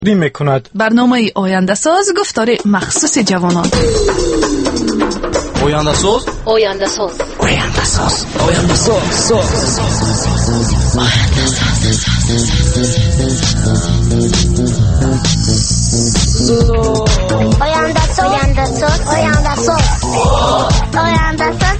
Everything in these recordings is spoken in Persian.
میکند. برنامه آینده ساز گفتار مخصوص جوانان. آینده ساز، آینده ساز، آینده ساز، آینده ساز، آینده ساز، آینده ساز، آینده ساز، آینده ساز.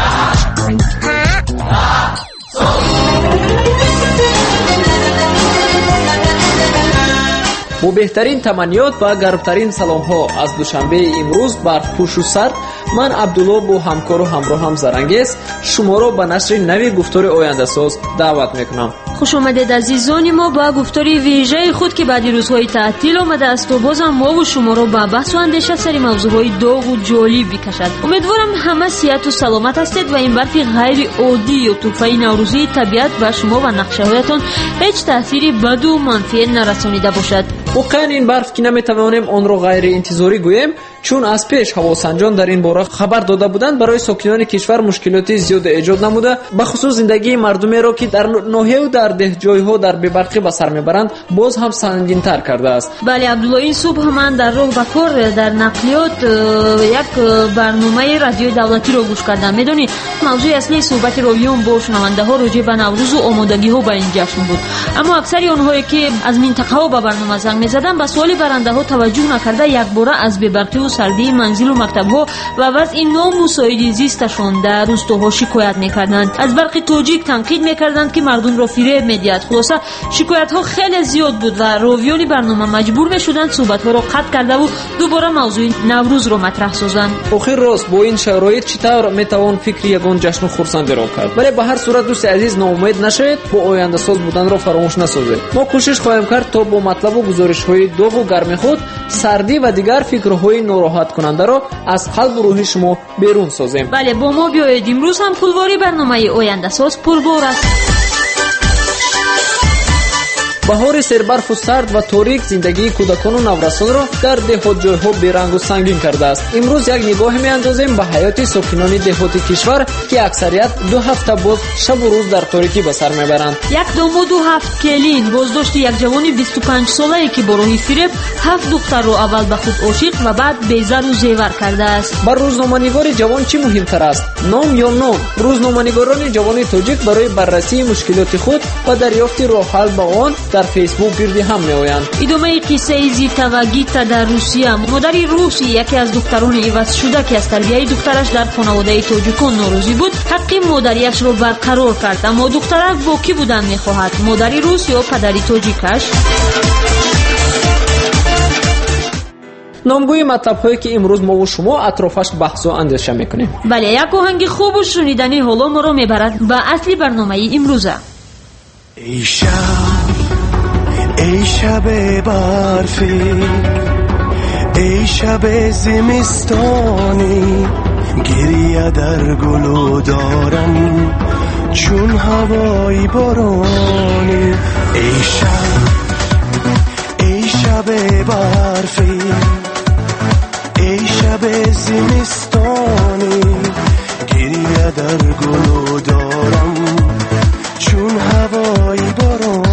با بهترین تمنیات و گرمترین سلام ها از دوشنبه امروز بر پوش و سرد، من عبدالله با همکار و همراهم زرنگیز شما را به نشر نوی گفتار آینده ساز دعوت میکنم. خوش آمدید عزیزان ما با گفتار ویژه خود که بعد روزهای تعطیل آمده است و بازم ما و شما را به بحث و اندیشه سری موضوعهای داغ و جالب بکشد. امیدوارم همه صحت و سلامت هستید و این برف غیر عادی یا تحفه نوروزی طبیعت به شما و نقشه هایتان هیچ تأثیری بد و منفی نرسانیده باشد. واقعا این برف که نمیتوانیم آن را غیر انتظاری گوییم، چون از پیش هواسنجان در این باره خبر داده بودند برای ساکنان کشور مشکلاتی زیاد ایجاد نموده، به خصوص زندگی مردمی را که در ناحیه و در دهجایها در بی‌برقی به سر میبرند باز هم سنگین‌تر کرده است. بله عبدالله، این صبح من در راه به کار در نقلیات یک برنامه رادیوی دولتی را گوش کردم. میدونی موضوع اصلی صحبت راویان با شنونده ها راجع به نوروز و آمادگی ها به این جشن بود، اما اکثر آنهایی که از منطقه ها به برنامه زنگ می‌زدند به سوال برنده ها توجه نکرده یک باره از بی‌برقی و سردی منزل و مکتب ها و وضع نامساعد زیستشان در روستاها شکایت میکردند. از برق تاجیک تنقید میکردند که مردم را فریب میدهد. خلاصه شکایت ها خیلی زیاد بود و راویان برنامه مجبور میشدند صحبت ها را قطع کرده و دوباره موضوع نوروز را مطرح سازند. آخر راست با این شرایط چطور میتوان فکر یگان جشن خرسندی را کرد؟ ولی به هر صورت دوست عزیز ناامید نشوید، با آینده ساز بودن را فراموش نسازید. ما کوشش خواهیم کرد تا با مطلب و گزارش های داغ و گرم خود سردی و دیگر فکرهای ناراحت کننده را از قلب و روح شما بیرون سازیم. بله با ما بیایید. امروز هم کلواری برنامه آینده ساز پربار است. بهار سربرف و سرد و تاریک زندگی کودکان و نورسان را در دهات جایها بیرنگ و سنگین کرده است. امروز یک نگاه میاندازیم به حیات ساکنان دهات کشور که اکثریت 2 هفته باز شب و روز در تاریکی به سر میبرند. یک داماد و 7 کلین بازداشت یک جوان 25 ساله که با راه فریب 7 دختر را اول به خود عاشق و بعد بیزر و زیور کرده است. بر روزنامه‌نگار جوان چی مهمتر است، نام یا نام؟ روزنامه‌نگاران جوان تاجیک برای بررسی مشکلات خود و دریافت راه حل به آن در فیسبوک گردی هم میآیند. ادامه قصه زیتا و گیتا در روسیه. مادری روسی یکی از دختران عوض شده که از تربیت دخترش در خانواده تاجیکان ناراضی بود حق مادریش را برقرار کرد، اما دخترک با کی بودن میخواهد، مادری روس یا پدری تاجیکش؟ نامگوی مطلب‌هایی که امروز ما و شما اطرافش بحث و اندیشه میکنیم. بله یک آهنگ خوب و شنیدنی حالا ما را میبرد به اصلی برنامه امروزه. ای شب برفی، ای شب زمستانی، گریه در گلو دارم چون هوای بارانی. ای شب برفی، ای شب زمستانی، گریه در گلو دارم چون هوای بارانی.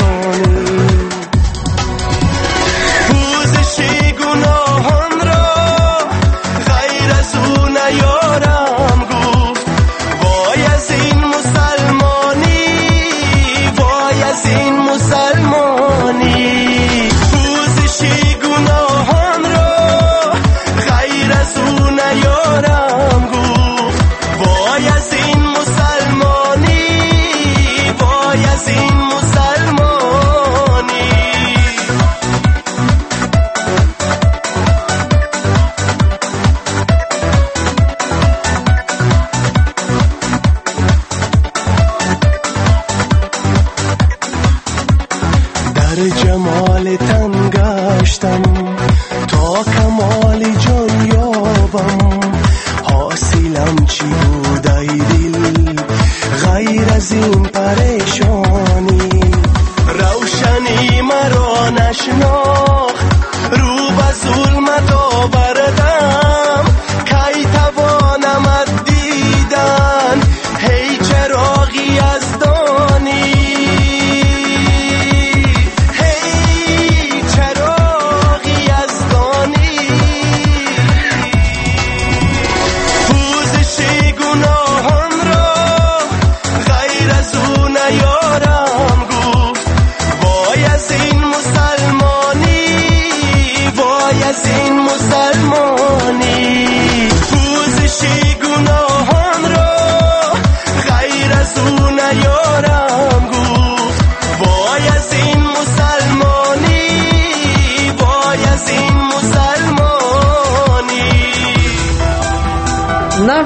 جمال تن گشتم تا کمال جان یابم، حاصلم چی بود ای دل غیر از این پریشانی؟ روشنی مرا نشناخت رو به ظلمت آوردم، کی توانم دیدن هی چراغی از دانی. هی چراغی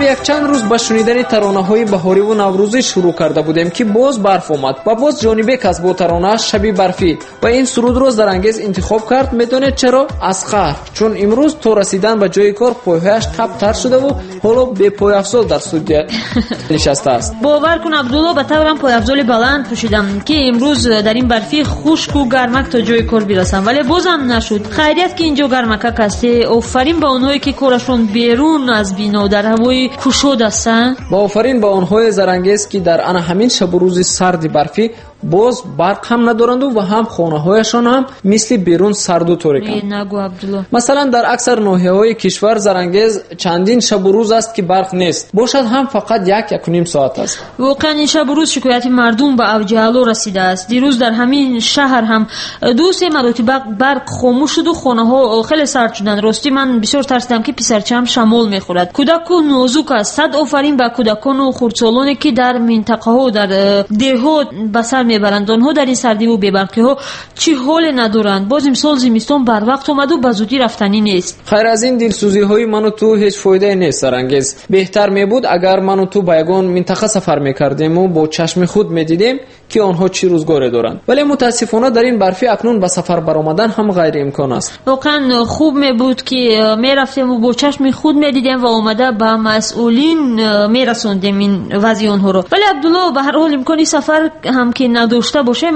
یک چند روز با شنیدن ترانه‌های بهاری و نوروزی شروع کرده بودیم که باز برف اومد و باز جانبه کس با ترانه شبی برفی و این سرود رو زرانگیز انتخاب کرد. میدونید چرا؟ از قهر، چون امروز تو رسیدن به جای کار پایهایش تر شده و حالا به پای افزال در استودیو نشسته است. باور کن عبدالله، به طورم پای افزال بلند پوشیدم که امروز در این برفی خشک و گرمک تا جای کار برسم، ولی بازم نشد. خیریت که اینجا گرمک است. آفرین به اونهایی که کارشون بیرون از بینا در هوای کشود هستن. با آفرین به آنهای زرانگیز که در همین شب و روز سرد برفی باز برق هم ندارند و هم خانه هایشان هم مثل بیرون سرد و تاریکند. نگو عبدالله. مثلا در اکثر ناحیه‌های کشور زرانگیز چندین شب و روز است که برق نیست، باشد هم فقط یک و نیم ساعت است. واقعا این شب و روز شکایت مردم به اوج اعلا رسیده است. دیروز در همین شهر هم 2-3 مرتبه برق خاموش شد و خانه ها خیلی سرد شدند. راستی من بسیار ترسیدم که پسرچم شمال میخورد. کودک و نازک است. صد آفرین به کودکان و خردسالانی که در منطقه ها در دهات به سر میبرند. آنها در این سردی و بی‌برقی ها چی حال ندارند. باز امسال زمستان بر وقت اومد و به زودی رفتنی نیست. خیر از این دلسوزی های من و تو هیچ فایده نیست زرانگیز. بهتر میبود اگر من و تو به یگان منطقه سفر میکردیم و با چشم خود میدیدیم که آنها چی روزگاری دارند. ولی متاسفانه در این برفی اکنون به سفر برآمدن هم غیر امکان است. واقعا خوب میبود که میرفتیم و با چشم خود میدیدیم و اومده به مسئولین میرسوندیم این وضع آنها رو. ولی عبدالله به هر حال امکانی سفر هم که نداشته باشیم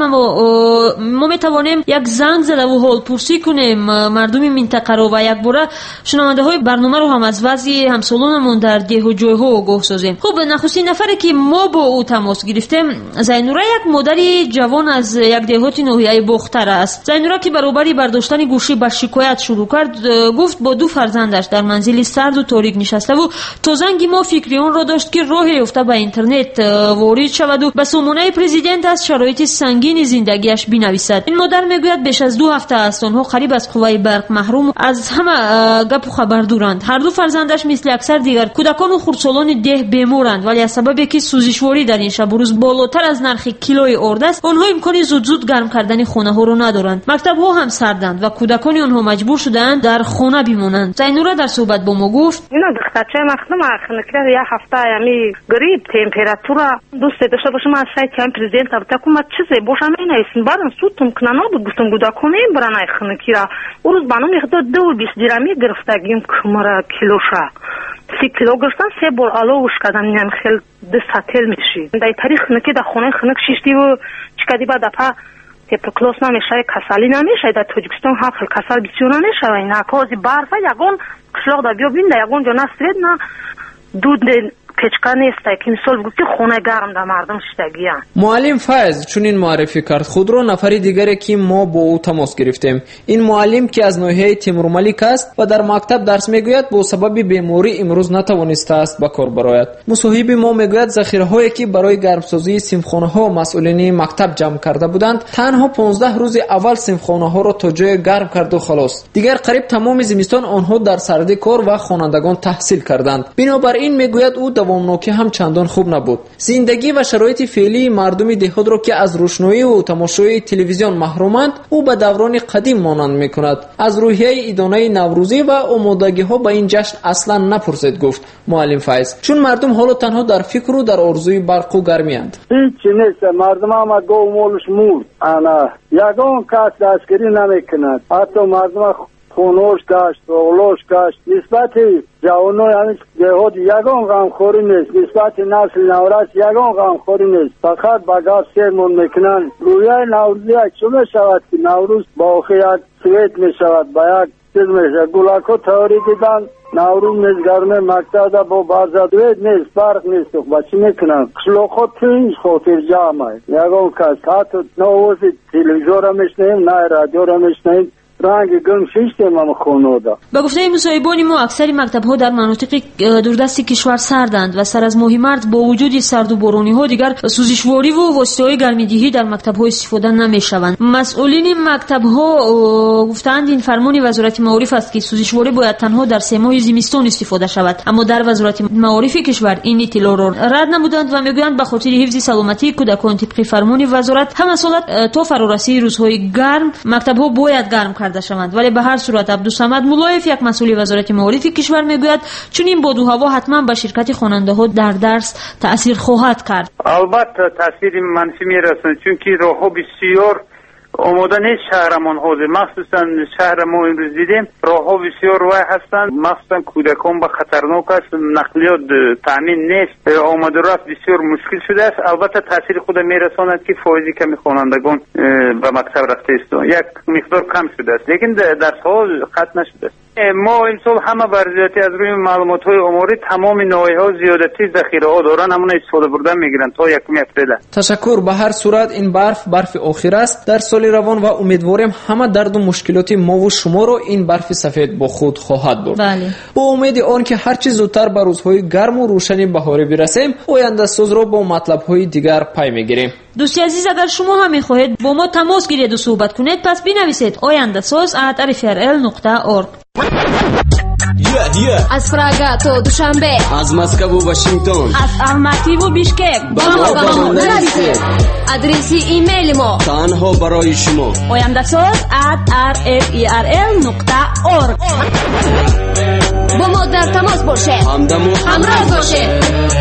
ما میتوانیم یک زنگ زده و حال پرسی کنیم مردم منطقه رو و یک باره شنونده های برنامه رو هم از وضع همسالانمون در ده و جای ها آگاه سازیم. خب نخستین نفری که ما با او تماس گرفتیم زینوره، یک مادری جوان از یک دهات ناحیه بختر است. زینوره که برابری برداشتن گوشی به شکایت شروع کرد، گفت با 2 فرزندش در منزلی سرد و تاریک نشسته و تا زنگ ما فکری اون را داشت که راه یافته به اینترنت وارد شود و به سامانه پرزیدنت از شرایط سنگین زندگیش بنویسد. این مادر میگوید بیش از 2 هفته است آنها قریب از قوه برق محروم از همه گپ و خبر دارند. هر 2 فرزندش مثل اکثر دیگر کودکان و خردسالان ده بیمارند، ولی از سببی که سوزشواری در این شب و روز بالاتر از نرخ کیلوی آرد است، آنها امکانی زود گرم کردن خانه ها رو ندارند. مکتب ها هم سردند و کودکان آنها مجبور شدند در خانه بمانند. زینوره در صحبت با ما گفت: اینا دخترچه مخدم خنکره یک هفته یمی گریب تمپراتورا دوست داشته باشم از سایت هم پرزیدنت تکوم چیزی باشم این ایسن برن سوتم کنانا بود گفتم کودکان این برن ای خنکیرا او روز بانو میخواد 220 درمی گرفتگیم کمره کیلوشا 3 کیلو گرفتن 3 بار علوش کردن یعنی خیلی دستاتل میشی در تاریخ نکی در خونه خنک شیشتی و چکدی بعد اپا تپکلوس نمیشه کسالی نمیشه در تاجیکستان ها خیلی کسال بسیار نمیشه و این اکازی برفه یگون کشلاق در بیا بین در یگون جا نسترید نه دود پچکا نیست که مثال گفتی خونه گرم در مردم شدگی هم. معلم فیض چون این معرفی کرد خود رو نفری دیگری که ما با او تماس گرفتیم. این معلم که از ناحیه تیمورملیک است و در مکتب درس میگوید با سبب بیماری امروز نتوانسته است به کار برآید. مصاحب ما میگوید ذخیره هایی که برای گرمسازی سیمخانه ها مسئولین مکتب جمع کرده بودند تنها 15 روز اول سیمخانه ها را تا جای گرم کرد و خلاص. دیگر قریب تمام زمستان آنها در سردی کار و خوانندگان تحصیل کردند. بنابراین میگوید او دوامناکی هم چندان خوب نبود. زندگی و شرایط فعلی مردم دهات را که از روشنایی و تماشای تلویزیون محرومند او به دوران قدیم مانند میکند. از روحیه ایدانه نوروزی و آمادگی ها به این جشن اصلا نپرسید، گفت معلم فیض، چون مردم حالا تنها در فکر و در آرزوی برق و گرمی اند. هیچ نیست، مردم هم گو مولش مرد. انا یگان کس دستگیری نمیکند. حتی مردم خونوش گشت، اغلوش گشت. نسبت جوانای همین دهات یگان غمخوری نیست. نسبت نسل نورس یگان غمخوری نیست. فقط بگاه سرمون میکنن. رویه نوروزی چون شود که نوروز با آخیت سویت میشود. با یک چیز میشه. گلکو تاوری دیدن نوروز نزگرمه مکتب با بازدوید نیست. برق نیست. بچی میکنن. کشلوخو توی خاطر جامعه. یگان کس حتی نووزی تلویزیون را میشنیم، نه رادیو را میشنیم. رنگ گم شیشتیم هم خونه دا. با گفته مصاحبان ما اکثر مکتب ها در مناطق دوردست کشور سردند و سر از ماه مارس با وجود سرد و بارانی ها دیگر سوزشواری و واسطه های گرمیدهی در مکتب ها استفاده نمی شوند. مسئولین مکتب ها گفتند این فرمان وزارت معارف است که سوزشواری باید تنها در 3 ماه زمستان استفاده شود، اما در وزارت معارف کشور این اطلاع را رد نمودند و میگویند به خاطر حفظ سلامتی کودکان طبق فرمان وزارت همه سالت تا فرارسی روزهای گرم مکتب ها باید گرم کرد کرده شوند. ولی به هر صورت عبدالصمد مولایف یک مسئول وزارت معارف کشور میگوید چون این باد و هوا حتما به شرکت خواننده ها در درس تأثیر خواهد کرد. البته تأثیر منفی میرسه چون که راهها بسیار آماده نیست شهرمان حاضر، مخصوصا شهر ما امروز دیدیم راهها بسیار وای هستند، مخصوصا کودکان به خطرناک است، نقلیات تامین نیست، آمد و رفت بسیار مشکل شده است. البته تاثیر خود میرساند که فایزی کمی خوانندگان به مکتب رفته است، یک مقدار کم شده است، لیکن درس‌ها قطع نشده است. ما امسال همه برزیاتی از روی معلومات های عمومی تمام نوعی ها زیادتی ذخیره ها دارن، همون استفاده بردن میگیرن تا 1 اپریل. تشکر. به هر صورت این برف آخر است در سال روان و امیدواریم همه درد و مشکلات ما و شما رو این برف سفید با خود خواهد برد. بله. با امید آن که هر چه زودتر به روزهای گرم و روشن بهاری برسیم، آینده ساز را با مطلب های دیگر پی میگیریم. دوستی عزیز، اگر شما هم میخواهید با ما تماس گیرید و صحبت کنید، پس بنویسید oyandasaz@rfrl.org. از پراگا تا دوشنبه، از مسکو و واشنگتن، از الماتی و بیشکک با ما نویسید. آدرس ایمیل ما تنها برای شما oyandasaz@rfrl.org. با ما در تماس باشه، همراه باشه.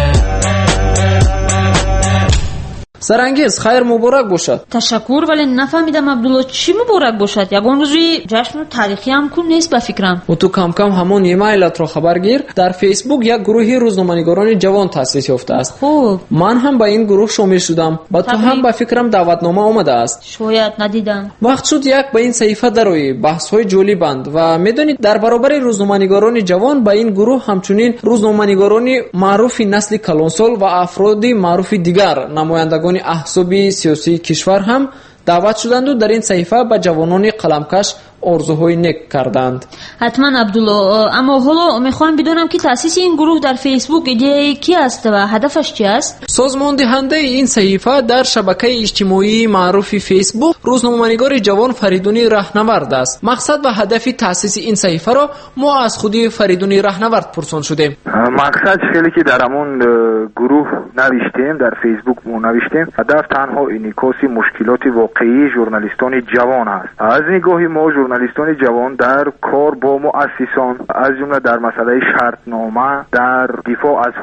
سرانگیز خیر مبارک باشد. تشکر. ولی نفهمیدم عبدالله چی مبارک باشد؟ یگان روزی جشن تاریخی هم کن نیست به فکرم. و تو کم کم همون ایمیلت رو خبر گیر. در فیسبوک یک گروه روزنامه‌نگاران جوان تأسیس یافته است. خوب. من هم به این گروه شامل شدم. با تو هم به فکرم دعوتنامه آمده است. شاید ندیدم. وقت شد یک به این صحیفه دروی بحث‌های جالبند و میدونید در برابر روزنامه‌نگاران جوان به این گروه همچنین روزنامه‌نگاران معروف نسل کلانسال و افراد معروف دیگر نمایندگان احزاب سیاسی کشور هم دعوت شدند و در این صحیفه به جوانان قلمکش آرزوهای نیک کردند. حتما عبدالله، اما حالا میخوام بدونم که تأسیس این گروه در فیسبوک ایده کی است و هدفش چی است؟ سازمان دهنده این صحیفه در شبکه اجتماعی معروف فیسبوک روزنامه‌نگار جوان فریدون رهنورد است. مقصد و هدف تأسیس این صحیفه را ما از خود فریدون رهنورد پرسان شدیم. مقصد شکلی که در همون گروه نوشتیم، در فیسبوک نوشتیم، هدف تنها انعکاس مشکلات واقعی ژورنالیستان جوان است. از نگاه ما ژورنالیستان جوان در کار با مؤسسان، از جمله در مسئله شرطنامه، در دفاع از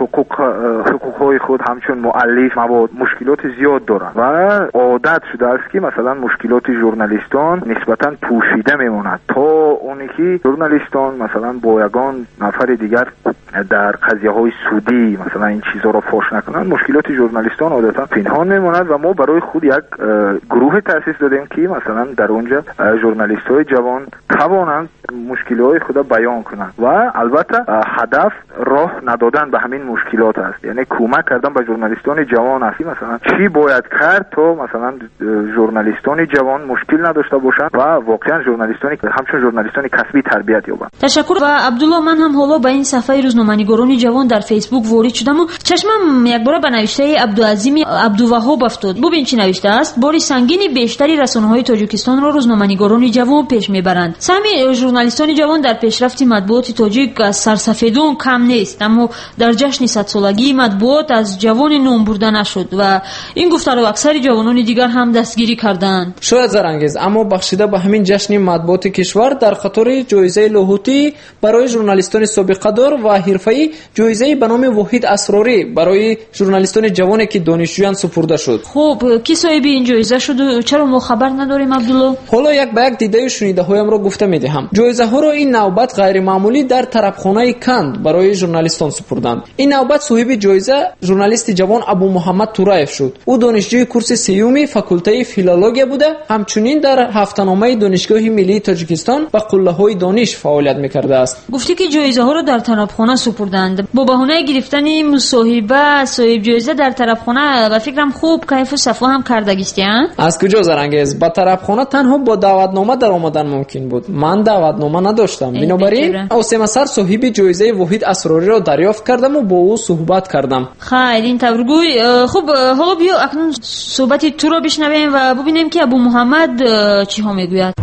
حقوقهای خود همچون مؤلف مواد مشکلات زیاد دارند و عادت شده است که مثلا مشکلات ژورنالیستان نسبتا پوشیده میماند تا اونی که ژورنالیستان مثلا با یگان نفر دیگر در قضیه های سودی مثلا این چیزا را فاش نکنند. مشکلات ژورنالیستان عادتا پنهان میماند و ما برای خود یک گروه تأسیس دادیم که مثلا در اونجا ژورنالیست‌های جوان توانند مشکلات خود بیان کنند و البته هدف راه ندادن به همین مشکلات است، یعنی کمک کردن به ژورنالیستان جوان است مثلا چی باید کرد تا مثلا ژورنالیستان جوان مشکل نداشته باشند و واقعا همچون ژورنالیستان کسبی تربیت یابند. تشکر. و عبدالله، من هم حالا به این صفحه روزنامه‌نگاران جوان در فیسبوک وارد شدم و چشمم یک بار به نوشته عبدالعظیم عبدالوهاب افتاد. ببین چی نوشته است: باری سنگین بیشتری رسانه‌های تاجیکستان را روزنامه‌نگاران جوان پیش میبرند. سهمی ژورنالیستان جوان در پیشرفت مطبوعات تاجیک از سرسفیدان کم نیست، اما در جشن 100 سالگی مطبوعات از جوان نام برده نشد و این گفته را اکثر جوانان دیگر هم دستگیری کردند. شاید زرانگیز، اما بخشیده به همین جشن مطبوعات کشور در خاطر جایزه لاهوتی برای ژورنالیستان سابقه دار و حرفه‌ای جایزه به نام واحد اسراری برای ژورنالیستان جوانی که دانشجویان سپرده شد. خب کی صاحب این جایزه شد و چرا ما خبر نداریم عبدالله؟ حالا یک به یک دیده شنیده هایم را گفته میدهم. جایزه ها را این نوبت غیر معمولی در طرفخانه کند برای ژورنالیستان سپردند. این نوبت صاحب جایزه ژورنالیست جوان ابو محمد توراєв شد. او دانشجوی کورس سیومی فاکولته فیلولوژی بوده، همچنین در هفته‌نامه دانشگاه ملی تاجیکستان و قله‌های دانش فعالیت می‌کرده است. گفتی که جایزه ها را در طرفخانه سپردند. با بهانه گرفتن مصاحبه صاحب جایزه در طرفخانه و فکرم خوب کیف و صفا هم کردگیستیان. از کجا زرانگیز؟ با طرفخانه تنها با دعوتنامه در آمدن ممکن بود. من دعوتنامه نداشتم. بنابراین اوسم سر صاحب جایزه واحد اسراری را دریافت کردم و با او صحبت کردم. خیر، این تبرگوی. خب حالا بیا اکنون صحبت تو را بشنویم و ببینیم که ابو محمد چی ها میگوید.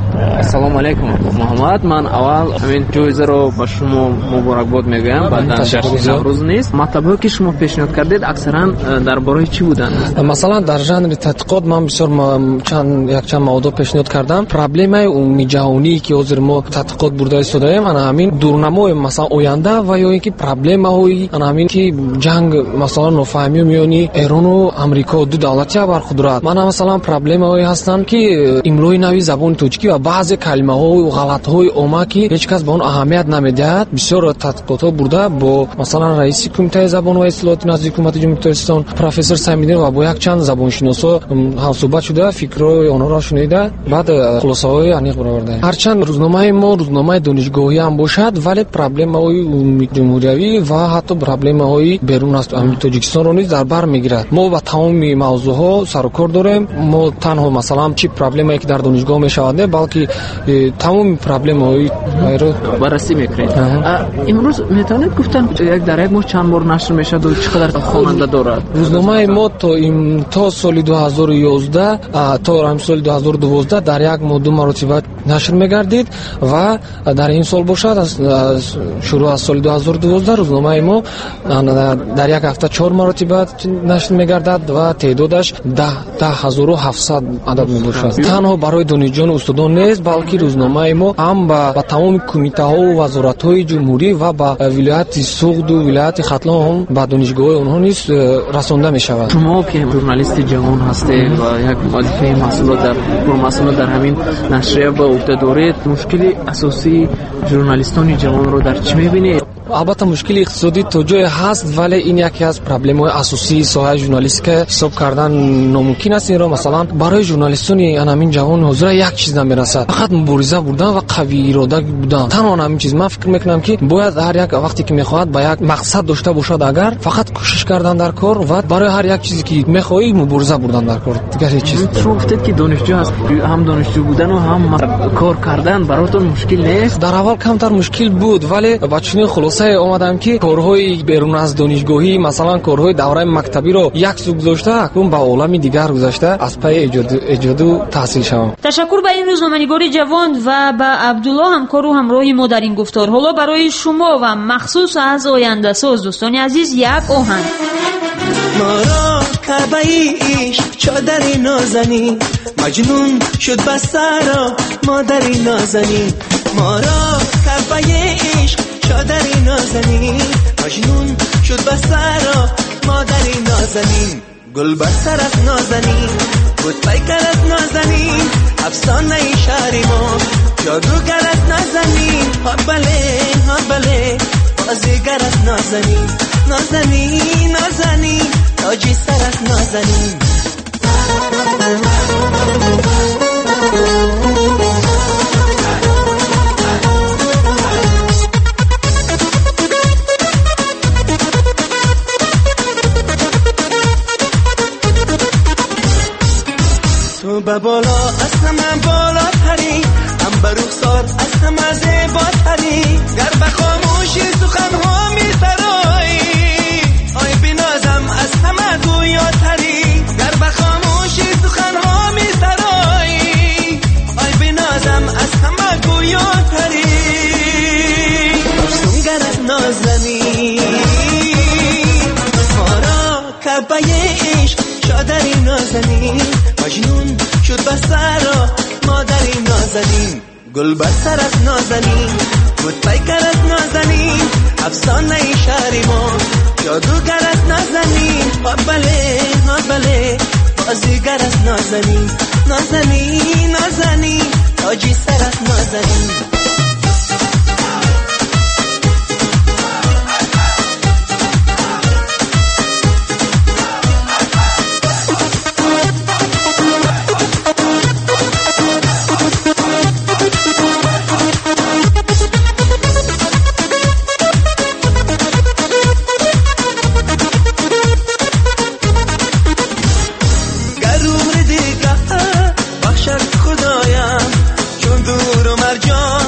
ассалому алейкум муҳаммад. Ман аввал ҳамин ҷоизаро ба шумо муборакбод мегӯям. Баъдан наврӯз нест. матлабҳое ки шумо пешниҳод кардед аксаран дар бораи чӣ буданд? масалан дар жанри тадқиқот ман бисёр якчанд мавзӯъ пешниҳод кардам. проблемаи умумии ҷаҳоние ки ҳозир мо тадқиқот бурда истодаем ана ҳамин дурнамои масалан оянда ва ё ин ки проблемаҳои ана ҳамин ки ҷанг масалан нофаҳмиё миёни Эрону Амрико ду давлати абарқудрат. мана масалан проблемаҳое ҳастанд ки имлои нави забони тоҷикӣ ва баъзе калимаҳои ғалатҳои омма ки ҳеҷ кас ба он аҳамият намедиҳад. бисёр тадқиқотҳо бурда бо масалан раиси кумитаи забон ва истлоҳоти назди ҳукумати ҷумҳурии Тоҷикистон профессор Самиддин ва бо якчанд забоншиносо ҳамсӯҳбат шуда фикрҳои онҳоро шунида баъд хулосаҳои аниқ баровардаем. ҳарчанд рӯзномаи мо рӯзномаи донишгоҳӣ ҳам бошад, вале проблемаҳои ҷумҳуриявӣ ва ҳатто проблемаҳои берун аз Тоҷикистонро низ дар бар мегирад. мо ба тамоми мавзӯъҳо сарукор дорем. мо танҳо масалан чӣ проблемае ки дар донишгоҳ мешавад не, балки тамоми проблемаҳои айро баррасӣ мекунед. имрӯз метавонед гуфтан як дар як моҳ чанд бор нашр мешавад ва чӣ қадар хонанда дорад? рӯзномаи мо то соли 2011 то соли 2012 дар як моҳ 2 маротиба нашр мегардид ва дар ин сол бошад шурӯъ аз соли 2012 рӯзномаи мо дар як ҳафта 4 маротиба нашр мегардад ва теъдодаш 10700 адад мебошад. танҳо барои донишҷӯёну устодон нест, балки рӯзномаи мо ҳам ба тамоми кумитаҳову вазоратҳои ҷумҳурӣ ва ба вилояти Суғду, вилояти Хатлон ҳам ба донишгоҳои онҳо низ расонда мешавад. шумо ки журналисти ҷавон ҳастед ва як муаллифаи масъул дар ҳамин нашрия ба уҳда доред, мушкили асосии журналистони ҷавонро дар чӣ мебинед? албатта мушкили иқтисодӣ то ҷое ҳаст, вале ин яке аз проблемаҳои асосии соҳаи журналистика ҳисоб кардан номумкин аст. инро масалан барои журналистони ҳамин ҷавони ҳозира як чиз намерасад, фақат мубориза бурдан ва қавиирода будан. танҳо ҳамин чиз ман фикр мекунам ки бояд ҳар як вақте ки мехоҳад ба як мақсад дошта бошад, агар фақат кӯшиш кардан дар кор ва барои ҳар як чизе ки мехоҳӣ мубориза бурдан дар кор, дигар ҳеҷ чиз. шумо гуфтед ки донишҷӯ ҳаст, ҳам донишҷӯ будану ҳам кор кардан баротон мушкил нест? дар аввал камтар мушкил буд, вале ба чунин хулосае омадам ки корҳои берун аз донишгоҳӣ, масалан корҳои давраи мактабиро як су гузошта, акнун ба олами дигар гузашта аз паи эҷоду таҳсил шавам. ташаккур ба ин рӯзноманигори ҷавон ва ба Абдулло ҳамкору ҳамроҳи мо дар ин гуфтор. ҳоло барои шумо ва махсус аз ояндасоз дӯстони азиз як оҳанг. مارا کعبه‌ی عشق چادری نازنی مجنون شد بسارا مادری نازنی مارا کعبه‌ی عشق چادری نازنی مجنون شد بسارا مادری نازنی گل بسرت نازنی بود پیکرت نازنی افسانه شهر ما جادوگرت نازنی ها بله بازیگرت نازنی نازنی نازنی تاجی سرت نازنی تو به بالا از همه بالا تری هم به رخسار از همه زیبا تری گر به خاموشی سخنها می سرایی آی بنازم از همه گویا تری گر به خاموشی سخنها می سرایی آی بنازم از همه گویا تری افسونگرت نازنی مارا کعبه عشق شادری نازنی مجنون شد بسارا مادری نازنین گل بسرت نازنین بود پیکرت نازنین افسانه شهر ما جادوگرت نازنین ها بله بازیگرت نازنین نازنین تاجی سرت نازنین خدایم چون دور و مرجان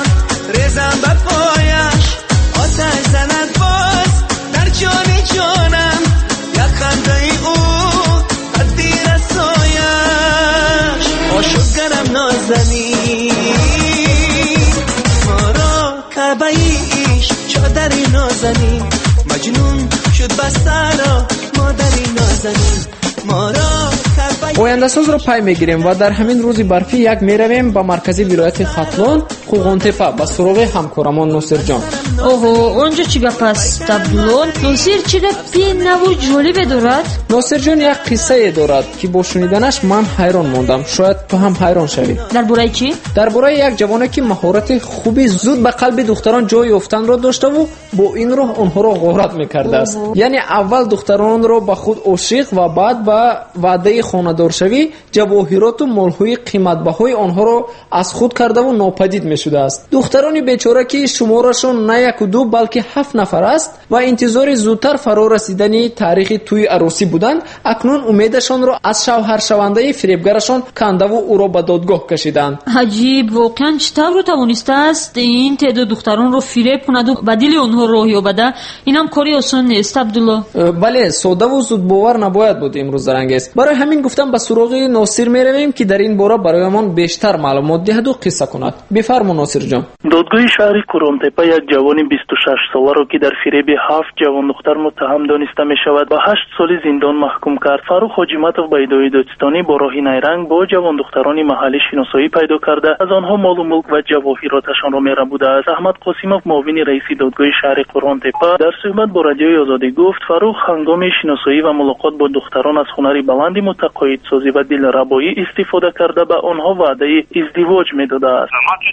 کعبه ایش چادری نازنین مجنون شد بسرا مادری نازنین ما را ояндасоз ро пай мегирем ва дар ҳамин рӯзи барфӣ як меравем ба маркази вилояти хатлон қуғонтепа ба суроғи ҳамкорамон носирҷон. оҳо онҷо чӣ гап аст абдулло? носир чӣ гапи наву ҷолибе дорад? носирҷон як қиссае дорад ки бо шуниданаш ман ҳайрон мондам. шояд ту ҳам ҳайрон шавӣ. дар бораи чӣ? дар бораи як ҷавоне ки маҳорати хуби зуд ба қалби духтарон ҷой ёфтанро доштаву бо ин роҳ онҳоро ғорат мекардааст. яъне аввал духтаронро ба худ ошиқ ва баъд ба ваъдаи хонадоршавӣ ҷавоҳироту молҳои қиматбаҳои онҳоро аз худ кардаву нопадид мешудааст. духтарони бечора ки шуморашон на яку ду балки 7 нафар аст ва интизори зудтар фаро расидани таърихи тӯи аросӣ буданд, акнун умедашонро аз шавҳаршавандаи фиребгарашон кандаву ӯро ба додгоҳ кашиданд. аҷиб, воқеан чӣ тавр тавонистааст ин теъдод духтаронро фиреб кунаду ба дили онҳо роҳ ёбада? инам кори осон нест абдулло. бале, содаву зудбовар набояд буд имрӯз зарангез. барои ҳамин гуфтам ба суроғи носир меравем ки дар ин бора бароямон бештар маълумот диҳаду қисса кунад. бифармо носирҷон. додгоҳи шаҳри Қуронтепа як ҷавони 26 соларо ки дар фиреби 7 ҷавондухтар муттаҳам дониста мешавад ба 8 соли зиндон маҳкум кард. Фарух Ҳоҷиматов ба идои додистонӣ бо роҳи найранг бо ҷавондухтарони маҳаллӣ шиносоӣ пайдо карда аз онҳо молу мулк ва ҷавоҳироташонро мерабудааст. Аҳмад Қосимов, муовини раиси додгоҳи шаҳри Қуронтепа, дар суҳбат бо радиои Озодӣ гуфт, Фарух ҳангоми шиносоӣ ва мулоқот бо духтарон аз ҳунари баланди мутақоидсозӣ ва дилрабоӣ истифода карда ба онҳо ваъдаи издивоҷ медодааст.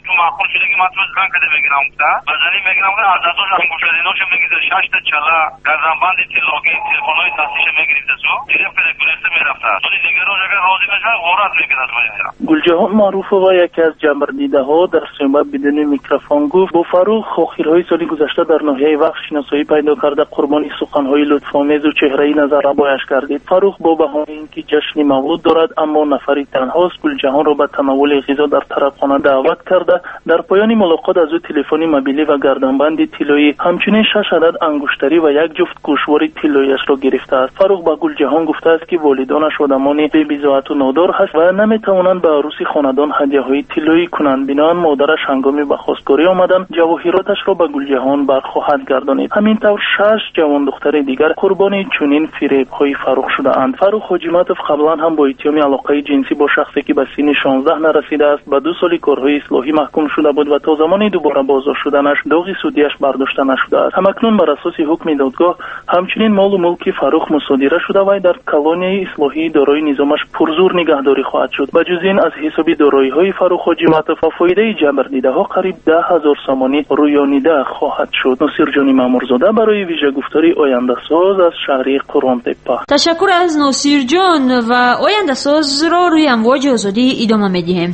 гулҷаҳон маъруфова, яке аз ҷабрдидаҳо, дар суҳбат бидуни микрофон гуфт, бо Фарух охирҳои соли гузашта дар ноҳияи Вақт шиносоӣ пайдо карда қурбони суханҳои лутфомезу чеҳраи назаррабояш гардид. Фарух бо баҳои ин ки ҷашни мавлуд дорад, аммо нафари танҳост, Гулҷаҳонро ба танаввули ғизо дар тарабхона даъват карда, дар поёни мулоқот аз ӯ телефони мобилӣ ва гарданбанди тиллоӣ, ҳамчунин 6 адад ангуштарӣ ва як ҷуфт гӯшвори тиллоиашро гирифтааст. Фарух ба Гулҷаҳон гуфтааст ки волидонаш одамони бебизоату нодор ҳаст ва наметавонанд ба арӯси хонадон ҳадияҳои тиллоӣ кунанд. биноан модараш ҳангоми ба хостгорӣ омадан ҷавоҳироташро ба Гулҷаҳон бархоҳад гардонид. ҳамин тавр 6 ҷавондухтари дигар қурбони чунин фиребҳои Фарух шудаанд. Фарух Ҳоҷиматов қаблан ҳам бо иттиҳоми алоқаи ҷинсӣ бо шахсе ки ба синни 16 нарасидааст ба 2 соли корҳои ислоҳӣ маҳкум шуда буд ва то замони дубора боздошт шуданаш доғи судиаш бардошта нашудааст. ҳамакнун бар асоси ҳукми додгоҳ ҳамчунин молу мулки Фарух мусодира шуда вай дар колонияи ислоҳии дорои низомаш пурзур нигаҳдорӣ хоҳад шуд. ба ҷуз ин аз ҳисоби дороиҳои Фарух Ҳоҷиматов ва фоидаи ҷабрдидаҳо қариб 10,000 сомонӣ рӯёнида хоҳад шуд. носирҷони Маъмурзода барои вижагуфтори Ояндасоз аз шаҳри Қуронтепа. ташаккур аз носирҷон ва Ояндасозро рӯи амвоҷи озодӣ идома медиҳем.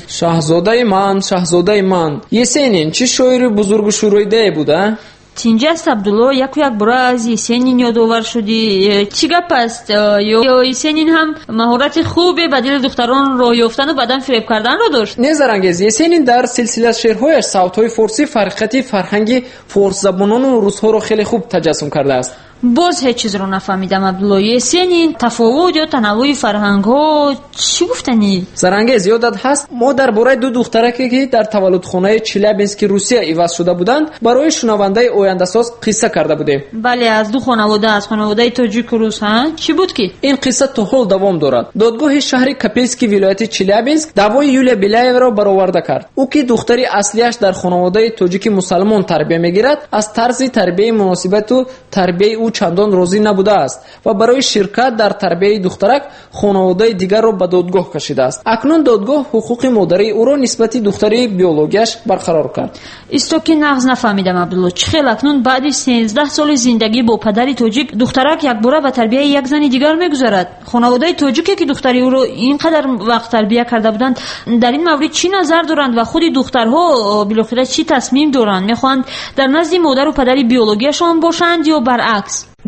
шаҳзодаи ман Есенин чӣ шоири бузургу шӯроидае буда? тинҷаст абдулло, яку як бора аз Есенин ёдовар шудӣ. чӣ гап аст? ё Есенин ҳам маҳорати хубе ба дили духтарон роҳ ёфтану баъдан фиреб карданро дошт? не зарангез, Есенин дар силсилаи шеърҳояш савтҳои форсӣ фарқияти фарҳанги форсзабонону русҳоро хеле хуб таҷассум кардааст. боз ҳеҷ чизро нафаҳмидам абдулло. Есенин тафовут ё танаввуи фарҳангҳо чӣ гуфтанӣ? зарангез, ёдат ҳаст мо дар бораи ду духтараке ки дар таваллудхонаи Челябински Русия иваз шуда буданд барои шунавандаи Ояндасоз қисса карда будем. бале, аз ду хонавода, аз хонаводаи тоҷику рус. чӣ буд ки ин қисса то ҳол давом дорад. додгоҳи шаҳри Капельски вилояти Челябинск давои Юлия Беляеваро бароварда кард. ӯ ки духтари аслияш дар хонаводаи тоҷики мусалмон тарбия мегирад, аз тарзи тарбияи муносибату тарбияи ӯ чандон розӣ набудааст ва барои ширкат дар тарбияи духтарак хонаводаи дигарро ба додгоҳ кашидааст. акнун додгоҳ ҳуқуқи модари ӯро нисбати духтари биологияш барқарор кард. исто ки нағз нафаҳмидам абдулло. чӣ хел акнун баъди 13 соли зиндагӣ бо падари тоҷик духтарак якбора ба тарбияи як зани дигар мегузарад? хонаводаи тоҷике ки духтари ӯро ин қадар вақт тарбия карда буданд дар ин маврид чӣ назар доранд ва худи духтарҳо билохира чӣ тасмим доранд? мехоҳанд дар назди модару падари биологияшон бошанд ё баръакс?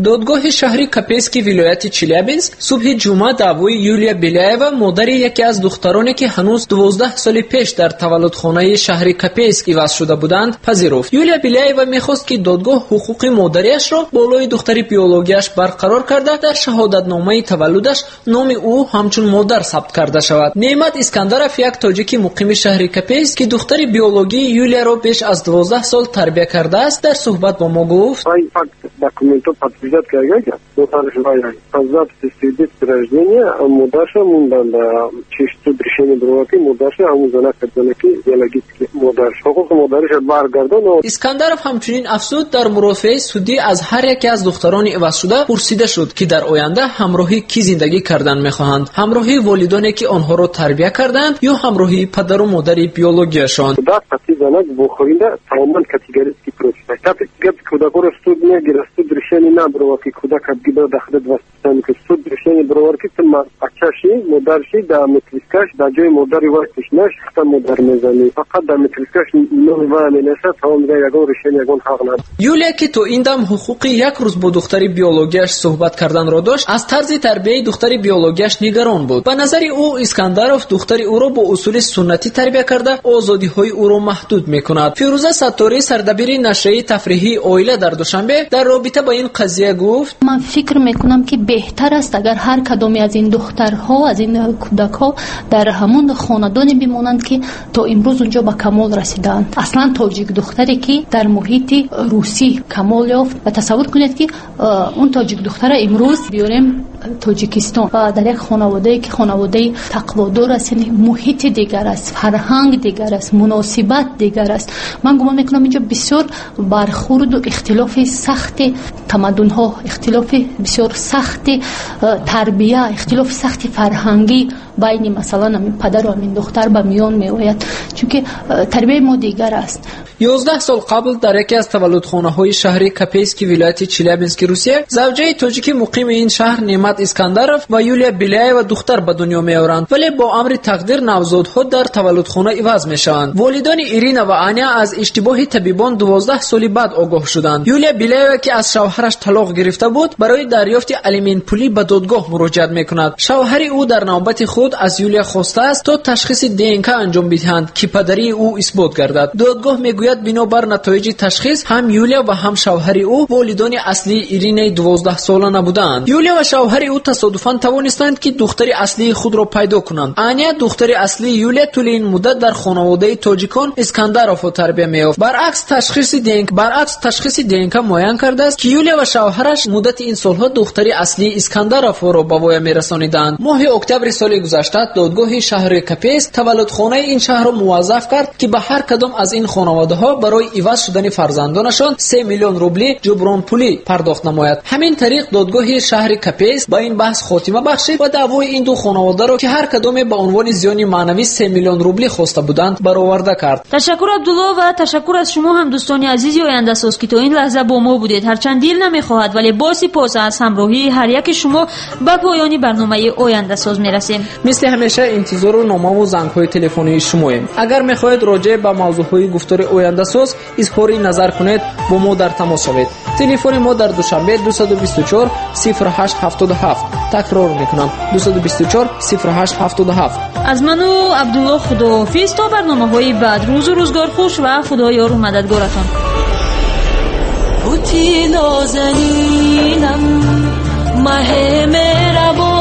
دادگاه شهری کپیسک ولایت چلیابینسک صبح جمعه دعوای یولیا بیلیایوا مادر یکی از دخترانی که هنوز 12 سال پیش در تولدخانه شهر کپیسک عوض شده بودند پذیرفت. یولیا بیلیایوا می‌خواست که دادگاه حقوق مادریش را بالای دختر بیولوژیش برقرار کرده در شهادتنامه تولدش نام او همچون مادر ثبت کرده شود. نعمت اسکندرов یک تاجیکی مقیم شهر کپیسک که دختر بیولوژی یولیا را بیش از 12 سال تربیت کرده است در صحبت با ما گفت: документов подтверждает Кайгага, но также поздав свидетельство рождения, а мудаша мунданда чешто решение броваки мудаша амузана кадзанаки биологически мудаш. حقوق مادرش برگردان. اسکندرов همچنین افزود در مرافعه سودی از هر یک از دختران عوض شده پرسیده شد که در آینده همراهی کی زندگی کردن می‌خواهند، همراهی والدانی که آنها را تربیت کردند یا همراهی پدر و مادر بیولوژیشان. زنک بخورینده تماما کاتگوریسکی پروسه. کاتگوری کودکور استود میگیره استود решение на броваки кудак абгида дахда двастан ки суд решение броварки тма ачаши модарши да метрискаш да ҷои модари вастиш наш хата модар мезани фақат да метрискаш номи ва менеша тамомида ягон решение ягон ҳақ над. Юлия ки то ин дам ҳуқуқи як рӯз бо духтари биологияш суҳбат карданро дошт аз тарзи тарбияи духтари биологияш нигарон буд. ба назари ӯ Искандаров духтари ӯро бо усули суннатӣ тарбия карда озодиҳои ӯро маҳдуд мекунад. Фирӯза Саттори сардабири нашраи тафриҳии оила дар Душанбе дар робита با این قضیه گفت: من فکر میکنم که بهتر است اگر هر کدومی از این دخترها از این کودک‌ها در همون خاندانی بمانند که تا امروز اونجا به کمال رسیدند. اصلا تاجیک دختری که در محیط روسی کمال یافت و تصور کنید که اون تاجیک دختر امروز بیاریم تاجیکستان و در یک خانواده‌ای که خانواده تقوادار است، یعنی محیط دیگر است، فرهنگ دیگر است، مناسبت دیگر است. من گمان میکنم اینجا بسیار برخورد و اختلاف سخت تمدن‌ها، اختلاف بسیار سخت تربیه، اختلاف سخت فرهنگی بین مثلا همین پدر و همین دختر به میان میآید، چون که تربیه ما دیگر است. 11 سال قبل در یکی از تولدخانه‌های شهر کپیسک ولایت چلیابینسک روسیه زوجه تاجیکی مقیم این شهر نعمت اسکندرов و یولیا بیلیایوا دختر به دنیا میآورند، ولی با امر تقدیر نوزادها در تولدخانه عوض میشوند. والدان ایرینا و آنیا از اشتباه طبیبان 12 سال بعد آگاه شدند. یولیا بیلیایوا که از شوهرش طلاق گرفته بود برای دریافت الیمین پولی به دادگاه مراجعه میکند. شوهر او در نوبت خود از یولیا خواسته است تا تشخیص دی انجام بدهند که پدری او اثبات گردد. دادگاه میگوید بنابر نتایج تشخیص هم یولیا و هم شوهر او والدان اصلی ایرینای 12 ساله نبودند. یولیا و شوهر او تصادفاً توانستند که دختر اصلی خود را پیدا کنند. آنیا دختر اصلی یولیا طول این مدت در خانواده تاجیکان اسکندرov تربیت می‌یافت. برعکس تشخیص دی معین کرده است که یولیا و شوهرش مدت این سالها دختر اصلی اسکندرov را به وی میرسانیدند. ماه اکتبر سال گذشته دادگاه شهر کپیسک تولدخانه این شهر را موظف کرد که به هر کدام از این خانواده‌ها برای عوض شدن فرزندانشان 3 میلیون روبلی جبران پولی پرداخت نماید. همین طریق دادگاه شهر کپیسک با این بحث خاتمه بخشید و دعوای این دو خانواده را که هر کدام به عنوان زیان معنوی 3 میلیون روبلی خواسته بودند برآورده کرد. تشکر عبدالله و تشکر از شما هم دوستان عزیزی آینده ساز که تا این لحظه با ما بودید. هرچند دل نمیخواهد ولی با سپاس از همراهی هر یک شما به پایان برنامه آینده ساز میرسیم. مثل همیشه انتظار نامه و زنگ‌های تلفنی شماییم. اگر میخواهید راجع به موضوعهای گفتار آینده ساز اظهار نظر کنید با ما در تماس شوید. تلفن ما در دوشنبه 224 0877. تکرار میکنم 224 0877. از من و عبدالله خداحافظ تا برنامه‌های بعد. روز و روزگار خوش و خدا یار و مددگارتان. بوتی نازنینم ماه مهربان